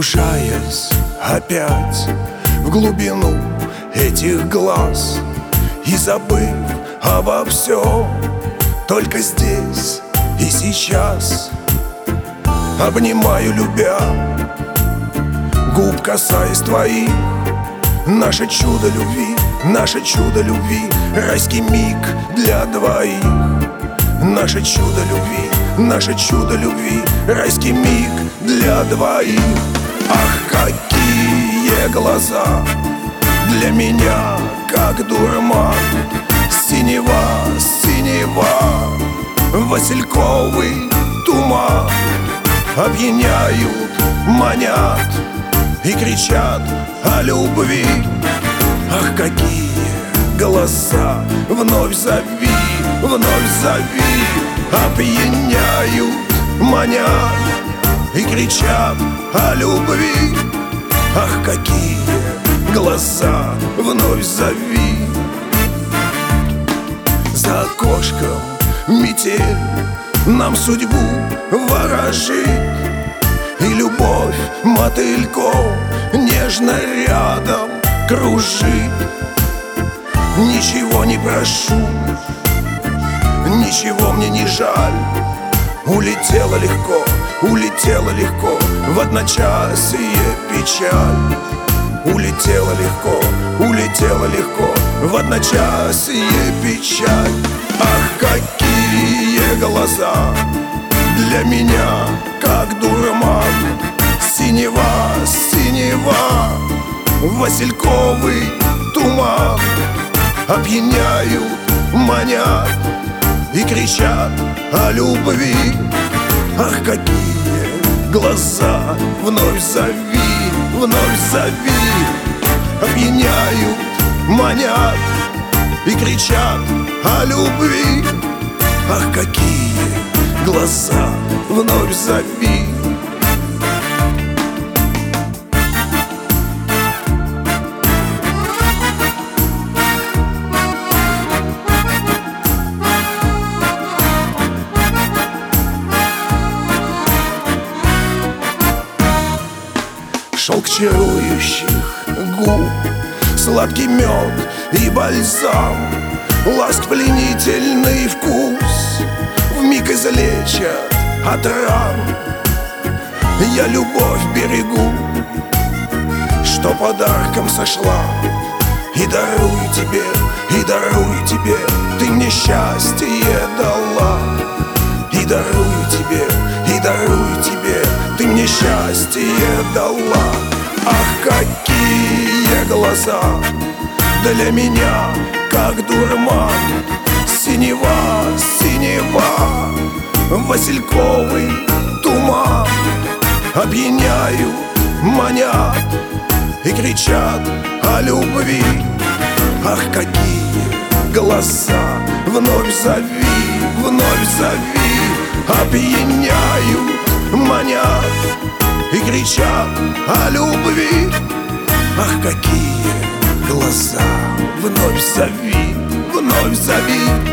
Погружаясь опять в глубину этих глаз и забыв обо всем, только здесь и сейчас обнимаю, любя, губ касаясь твоих. Наше чудо любви, наше чудо любви, райский миг для двоих. Наше чудо любви, наше чудо любви, райский миг для двоих. Ах, какие глаза для меня, как дурман. Синева, синева, васильковый туман опьяняют, манят и кричат о любви. Ах, какие глаза, вновь зови, опьяняют, манят и кричат о любви. Ах, какие глаза, вновь зови. За окошком метель нам судьбу ворожит, и любовь мотыльком нежно рядом кружит. Ничего не прошу, ничего мне не жаль. Улетела легко в одночасье печаль. Улетела легко в одночасье печаль. Ах, какие глаза для меня, как дурман. Синева, синева, васильковый туман опьяняют, манят и кричат о любви. Ах, какие глаза, вновь зови, опьяняют, манят и кричат о любви. Ах, какие глаза, вновь зови. Шелк чарующих губ, сладкий мед и бальзам, ласк пленительный вкус вмиг излечат от ран. Я любовь берегу, что подарком сошла, и дарую тебе, ты мне счастье дала. И дарую тебе, ты мне счастье дала. Ах, какие глаза для меня, как дурман. Синева, синева, васильковый туман опьяняют, манят и кричат о любви. Ах, какие глаза, вновь зови, опьяняют, манят и кричат о любви. Ах, какие глаза, вновь зови,